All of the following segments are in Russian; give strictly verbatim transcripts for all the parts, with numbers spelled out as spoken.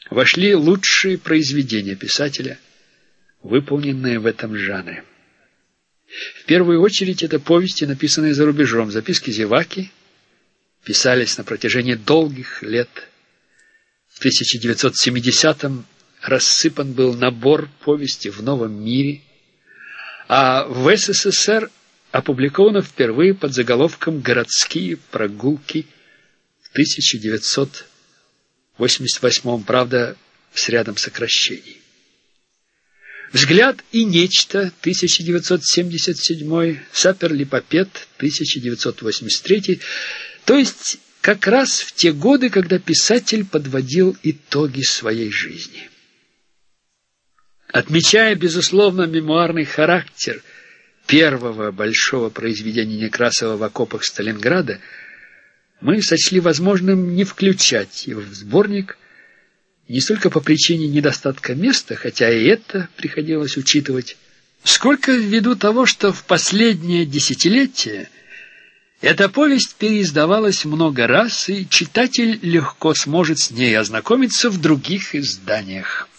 вошли лучшие произведения писателя, выполненные в этом жанре. В первую очередь это повести, написанные за рубежом. «Записки зеваки» писались на протяжении долгих лет. В тысяча девятьсот семидесятом рассыпан был набор повести «В новом мире», а в СССР опубликовано впервые под заголовком «Городские прогулки» в тысяча девятьсот восемьдесят восьмом, правда, с рядом сокращений. «Взгляд и нечто» тысяча девятьсот семьдесят седьмой, «Саперлипопед» тысяча девятьсот восемьдесят третий, то есть как раз в те годы, когда писатель подводил итоги своей жизни. Отмечая, безусловно, мемуарный характер первого большого произведения Некрасова «В окопах Сталинграда», мы сочли возможным не включать его в сборник не столько по причине недостатка места, хотя и это приходилось учитывать, сколько ввиду того, что в последнее десятилетие эта повесть переиздавалась много раз, и читатель легко сможет с ней ознакомиться в других изданиях.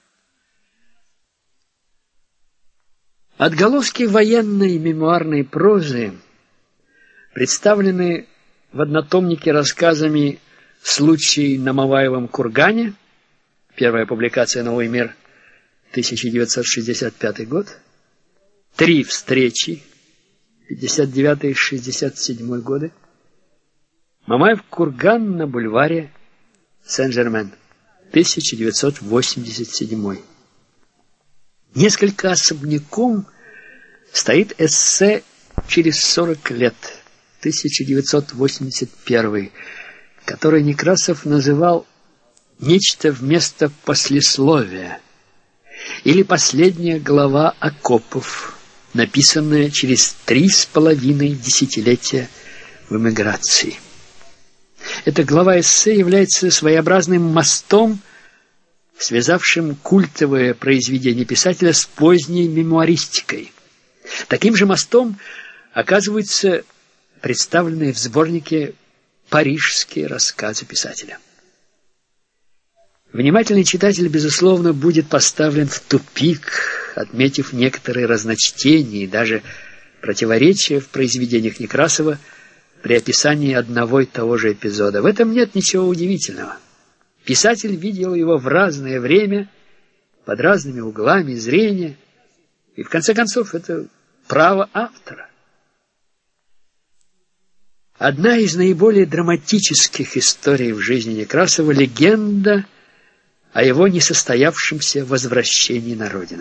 Отголоски военной мемуарной прозы представлены в однотомнике рассказами «Случай на Мамаевом кургане», первая публикация «Новый мир», тысяча девятьсот шестьдесят пятый год, «Три встречи», пятьдесят девятый — шестьдесят седьмой годы, «Мамаев курган на бульваре Сен-Жермен», тысяча девятьсот восемьдесят седьмой. Несколько особняком стоит эссе «Через сорок лет», тысяча девятьсот восемьдесят первый, который Некрасов называл «Нечто вместо послесловия» или «Последняя глава окопов», написанная через три с половиной десятилетия в эмиграции. Эта глава эссе является своеобразным мостом, связавшим культовое произведение писателя с поздней мемуаристикой. Таким же мостом оказываются представленные в сборнике парижские рассказы писателя. Внимательный читатель, безусловно, будет поставлен в тупик, отметив некоторые разночтения и даже противоречия в произведениях Некрасова при описании одного и того же эпизода. В этом нет ничего удивительного. Писатель видел его в разное время, под разными углами зрения, и в конце концов это право автора. Одна из наиболее драматических историй в жизни Некрасова — легенда о его несостоявшемся возвращении на родину.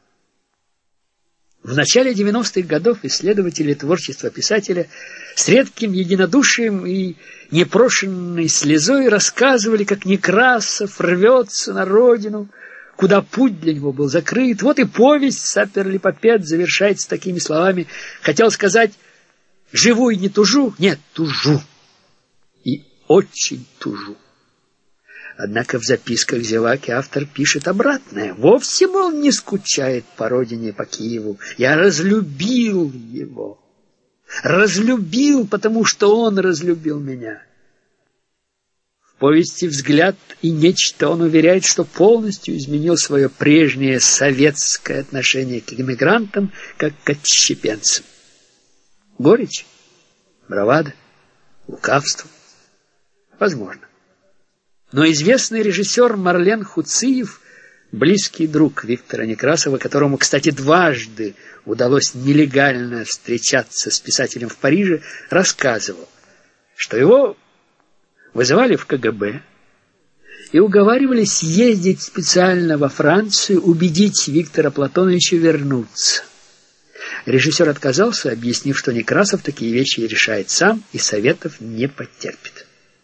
В начале девяностых годов исследователи творчества писателя с редким единодушием и непрошенной слезой рассказывали, как Некрасов рвется на родину, куда путь для него был закрыт. Вот и повесть «Саперлипопед» завершается такими словами. Хотел сказать: «Живу и не тужу». Нет, тужу. И очень тужу. Однако в записках зеваки автор пишет обратное. Вовсе, мол, не скучает по родине, по Киеву. Я разлюбил его. Разлюбил, потому что он разлюбил меня. В повести «Взгляд и нечто» он уверяет, что полностью изменил свое прежнее советское отношение к иммигрантам, как к отщепенцам. Горечь, бравада, лукавство. Возможно. Но известный режиссер Марлен Хуциев, близкий друг Виктора Некрасова, которому, кстати, дважды удалось нелегально встречаться с писателем в Париже, рассказывал, что его вызывали в ка гэ бэ и уговаривали съездить специально во Францию, убедить Виктора Платоновича вернуться. Режиссер отказался, объяснив, что Некрасов такие вещи решает сам и советов не потерпит.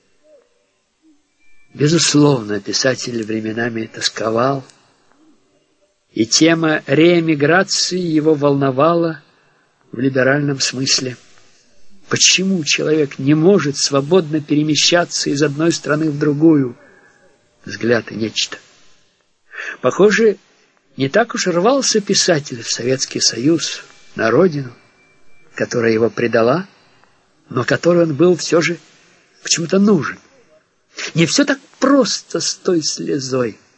Безусловно, писатель временами тосковал, и тема реэмиграции его волновала в либеральном смысле. Почему человек не может свободно перемещаться из одной страны в другую? Взгляд и нечто. Похоже, не так уж рвался писатель в Советский Союз, на родину, которая его предала, но которой он был все же почему-то нужен. Не все так просто с той слезой.